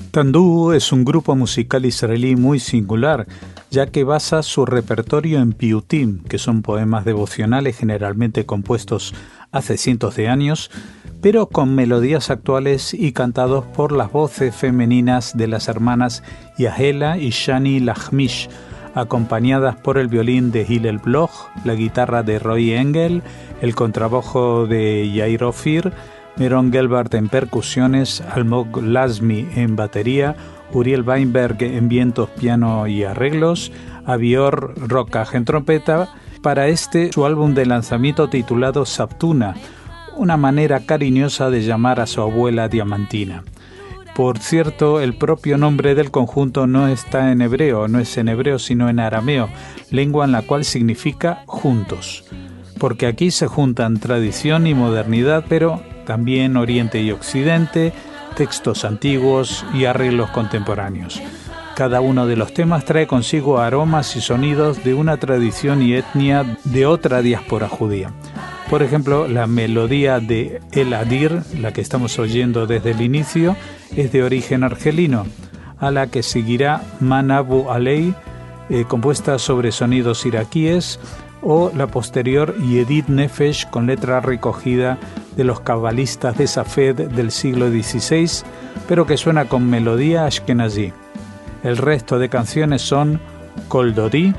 Tandú es un grupo musical israelí muy singular, ya que basa su repertorio en piyutim, que son poemas devocionales generalmente compuestos hace cientos de años, pero con melodías actuales y cantados por las voces femeninas de las hermanas Yahela y Shani Lachmish, acompañadas por el violín de Hillel Bloch, la guitarra de Roy Engel, el contrabajo de Yair Ofir, Meron Gelbart en percusiones, Almog Lazmi en batería, Uriel Weinberg en vientos, piano y arreglos, Avior Rokach en trompeta, para su álbum de lanzamiento titulado Saptuna, una manera cariñosa de llamar a su abuela Diamantina. Por cierto, el propio nombre del conjunto no está en hebreo, no es en hebreo sino en arameo, lengua en la cual significa juntos, porque aquí se juntan tradición y modernidad, pero también Oriente y Occidente, textos antiguos y arreglos contemporáneos. Cada uno de los temas trae consigo aromas y sonidos de una tradición y etnia de otra diáspora judía. Por ejemplo, la melodía de El Adir, la que estamos oyendo desde el inicio, es de origen argelino, a la que seguirá Manabu Alei, compuesta sobre sonidos iraquíes, o la posterior Yedid Nefesh, con letra recogida de los cabalistas de Safed del siglo XVI, pero que suena con melodía ashkenazí. El resto de canciones son Kol Dodi,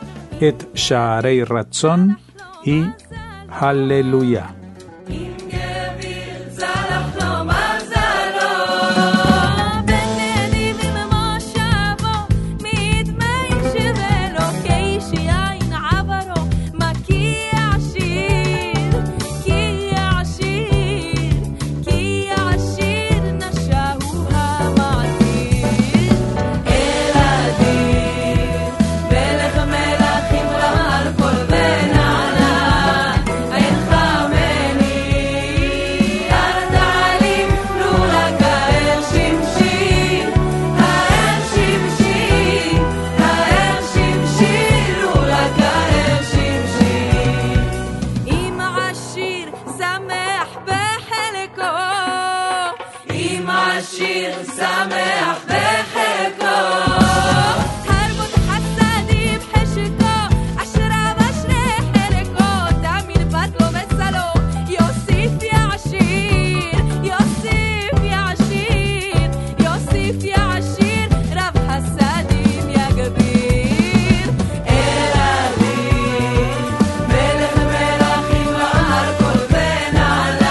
Et Sha'arei Ratzon y Hallelujah.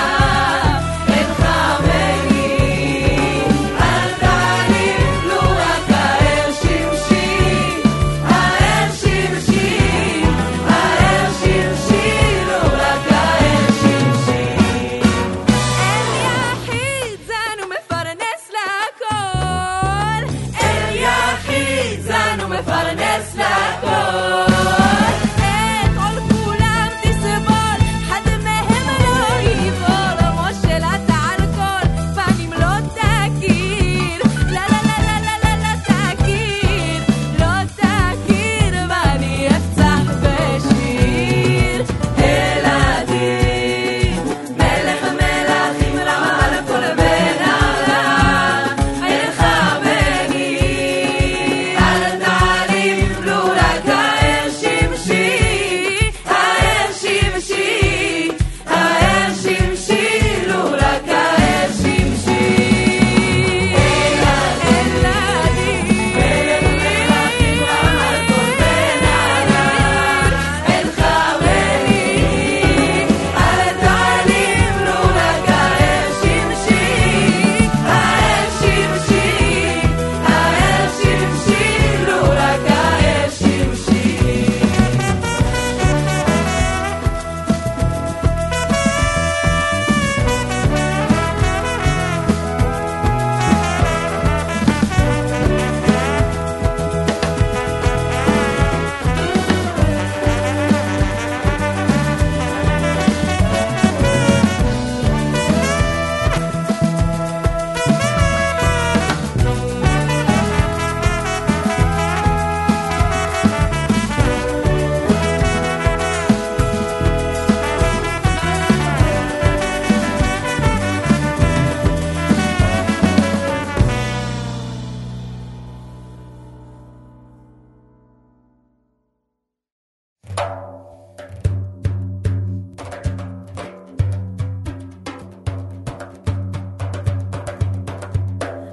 Lua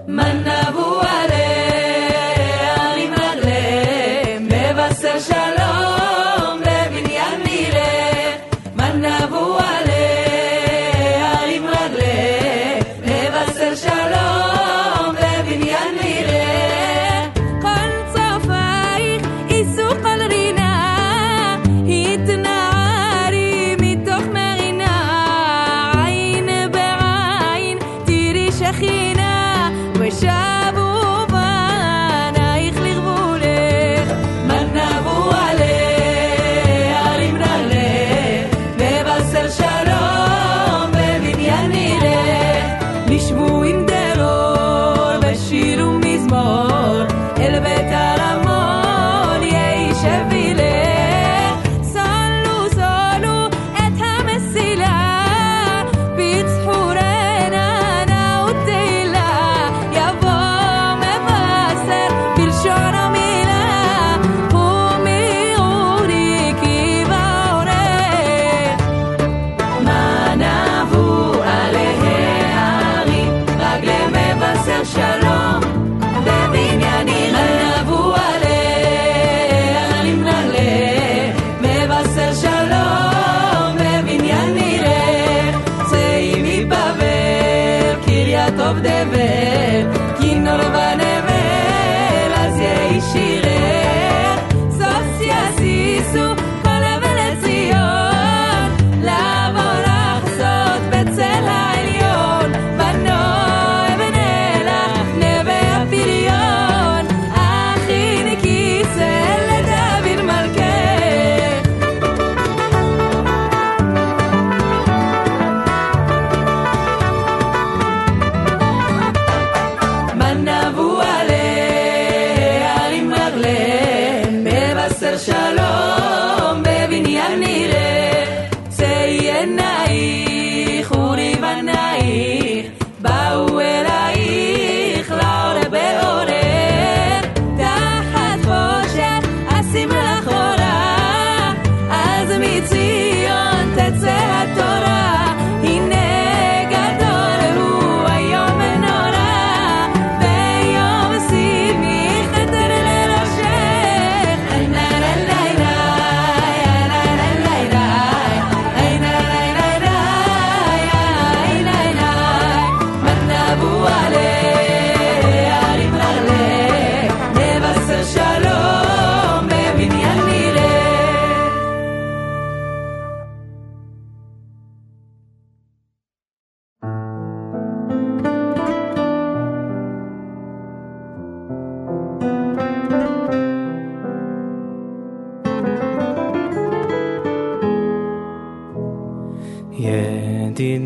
ידיד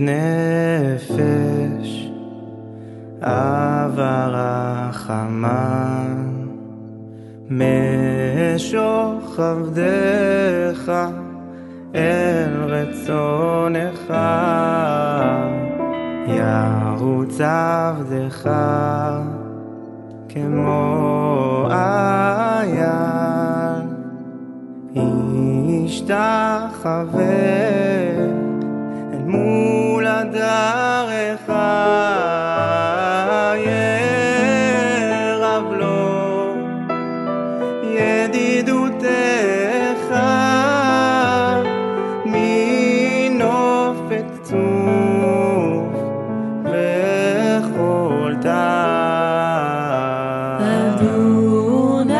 נפש, עבר החמן, משוך עבדך אל רצונך, ירוץ עבדך כמו אייל, ישתחווה מול הדרך, ירב לו ידידותך מנופת צוף וכל טעם. אדוני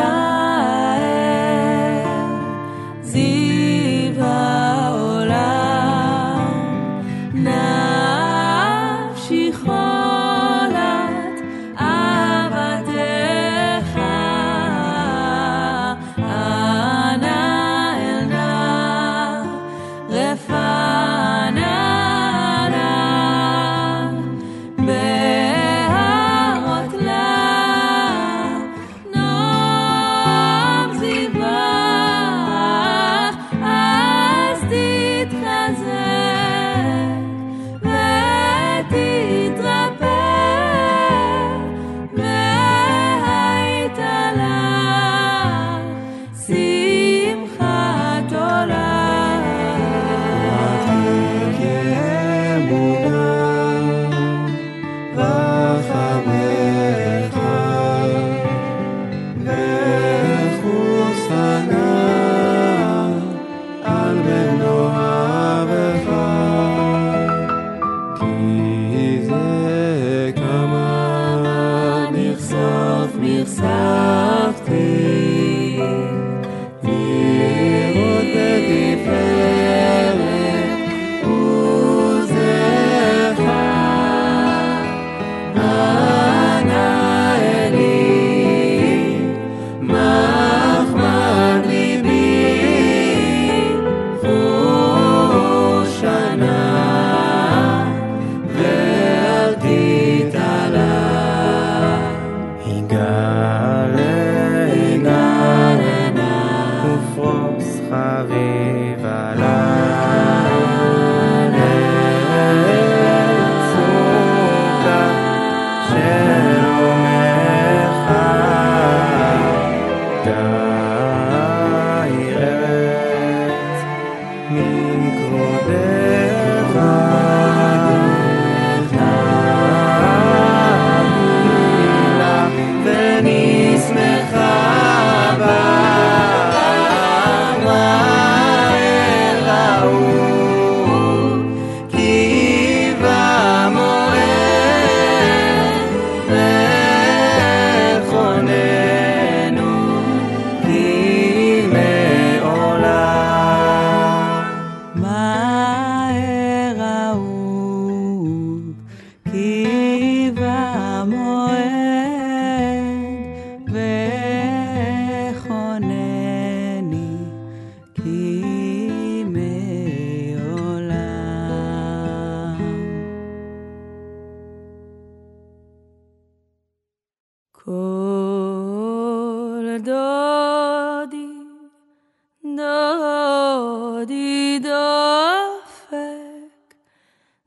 זיו העולם, נפשי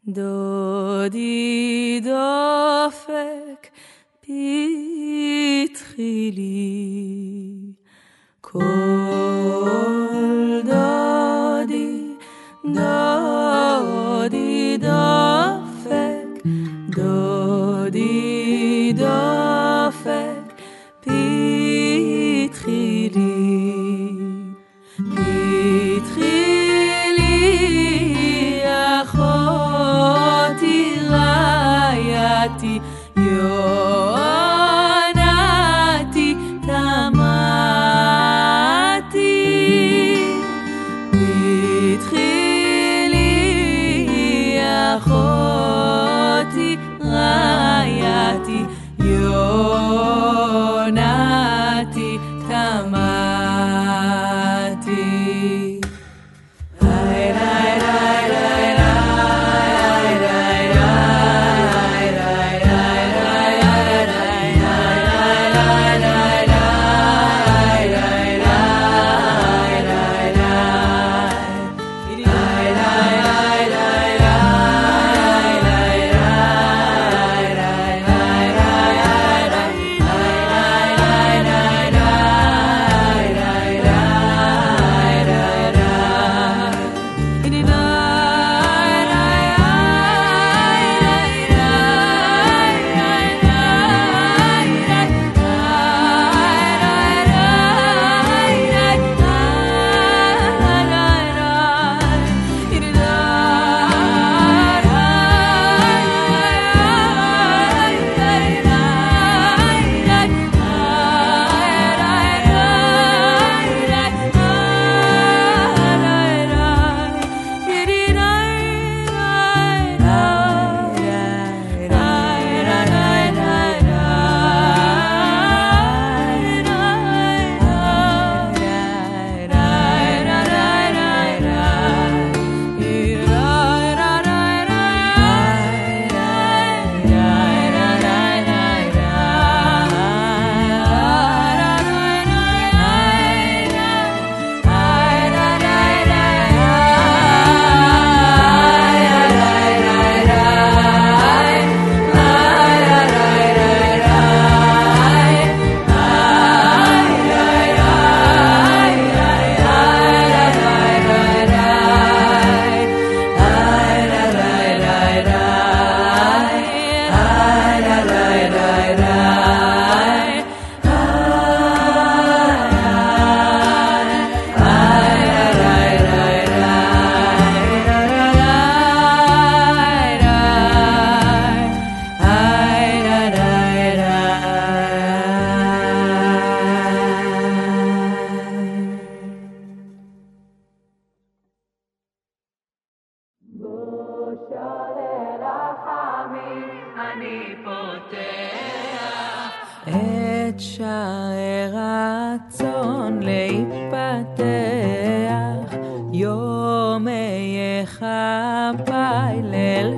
דודי דופק פתחי לי, כל דודי דודי דופק, דודי דופק פתחי לי, פתחי לי אחותי רעייתי יונתי תמתי, פתחי לי אחותי רעייתי יונתי תמתי. את שערי רצון להיפתח, יומי כפיי ליל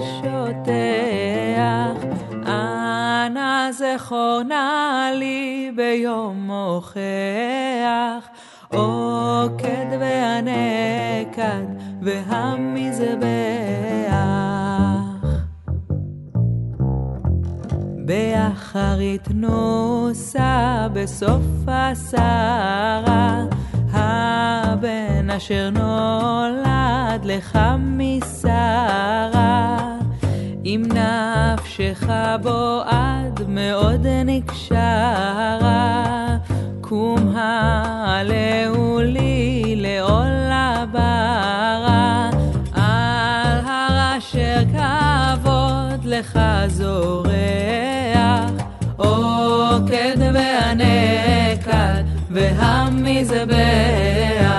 שוטח, אנא זכורנה לי ביום מוכח, עוקד והנקד והמזבח. באחרית נוסה בסוף הסערה, הבן אשר נולד לך משרה, אם נפשך בו עד מאוד נקשרה, קום העלהו לי לעול הברה, על הר אשר כבוד לך זורח, עוקד והנקד והמזבח.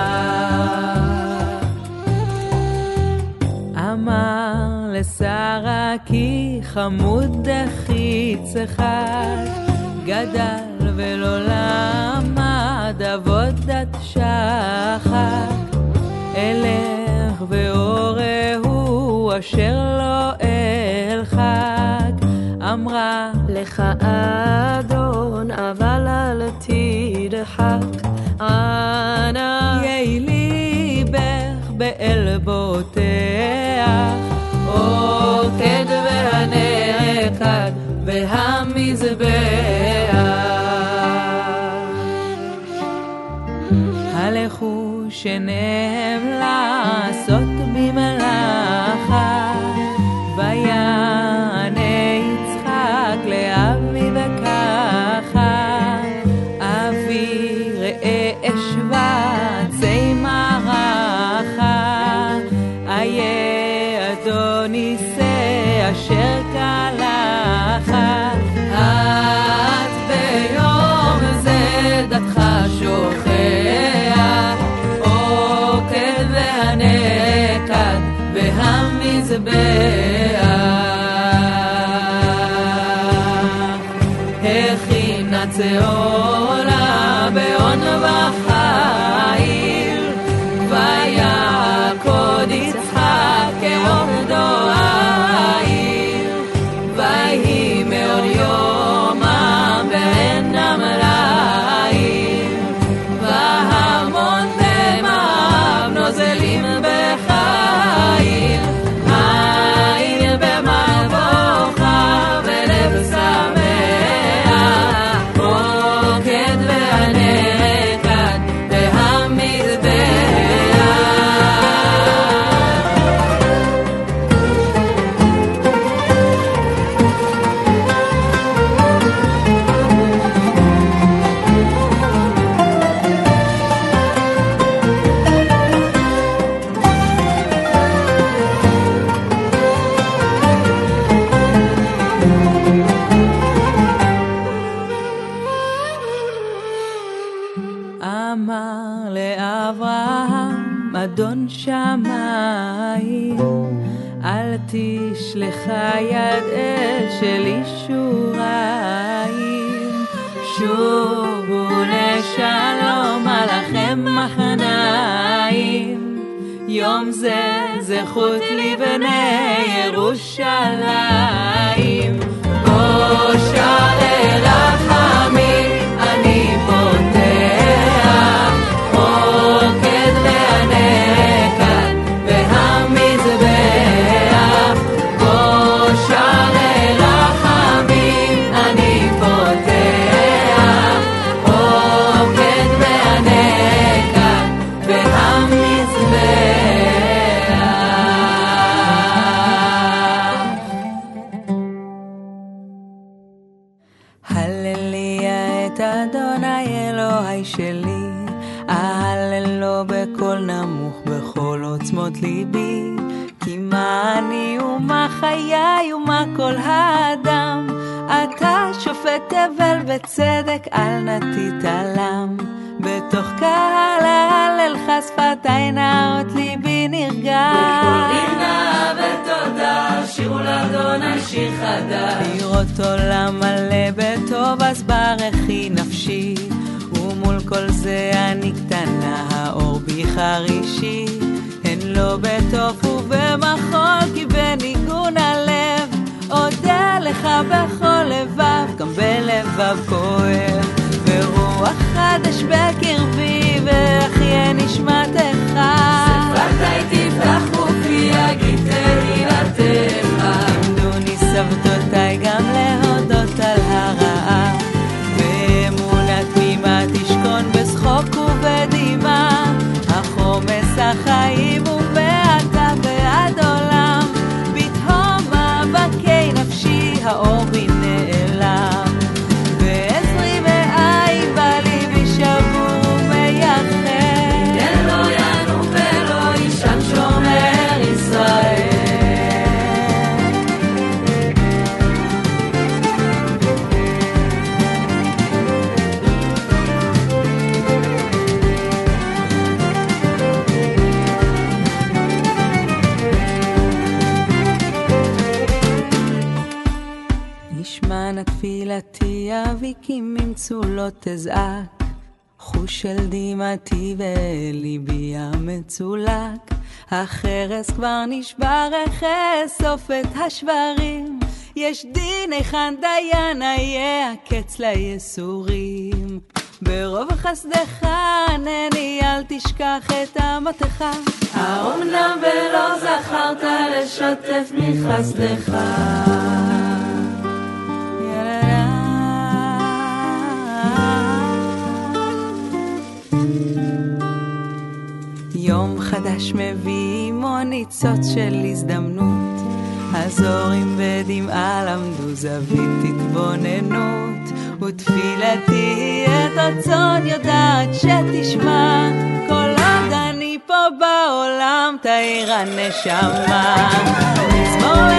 אמר לשרה כי חמוד דחיצך, גדל ולא למד עבודת שחק, אלך ואורהו אשר לא אלחק. אמרה לך אדון אבל אל תדחק, אנא יהי ליבך באל בוטח, המזבח. הלכו שניהם לעשות במלאכה, ויענה יצחק לאבי וככה, אבי ראה אשבה צי מערכה, איה אדוני שא אשר קלחה, את ביום זה דתך שוכח, עוקד והנקד והמזבח, הכינה צהולה בעון וחיל, ויעקוד יצחק כעובדו העיר, ויהי מאור יומם בעין המלאיר, והמון דמיו נוזלים בחיל, העיר במבוכה ולב שמח, עוקד והנקד והמזבח. אמר לאברהם אדון שמיים, אל תשלח יד אש אל ישוריים, שובו לשלום עליכם מחניים, יום זה זכות לבני ירושלים, בוא שערי רחמים אני פותח, עוקד והנקד והמזבח, בוא שערי רחמים אני פותח, עוקד והנקד והמזבח. הללויה את אדוני אלוהי שלי, אהללו בקול נמוך בכל עוצמות ליבי, כי מה אני ומה חיי ומה כל האדם, אתה שופט תבל בצדק אל נתית עלם, בתוך קהל ההללך שפתי נאות ליבי נרגש, בקולי נא ותודה שירו לאדוני שיר חדש, לראות עולם מלא בטוב אז ברכי נפשי, ומול כל זה אני קטנה האור בי חרישי, הן לא בטוב ובמחול כי בניגון הלב, אודה לך בכל לבב גם בלבב כואב, ורוח חדש בקרבי ואחיה נשמתך, שפתי תפתח ופי יגיד תהילתך, עמדוני סבתותיי גם להודות על הרעה, באמונה תמימה תשכון בשחוק ובדמעה, החומס החיים ובעתה בעד עולם, בתהום מאבקי נפשי האור בי נעלם, בעזרי מאין בליבי שבור ומייחד, אלו ינום ולא ישן שומר ישראל. נשמע תפילתי אבי כי ממצולות תזעק, חוש של דמעתי וליבי המצולק, החרס כבר נשבר אסוף את השברים, יש דין היכן דיין היה קץ ליסורים, ברוב חסדך ענני אל תשכח את אמתך, האומנם ולא זכרת לשתף מחסדך. חדש מביא מוניצות של הזדמנות, הזורים בדמעה למדו זווית התבוננות, ותפילתי את רצון יודעת שתשמע, כל עוד אני פה בעולם תאיר הנשמה. מזמור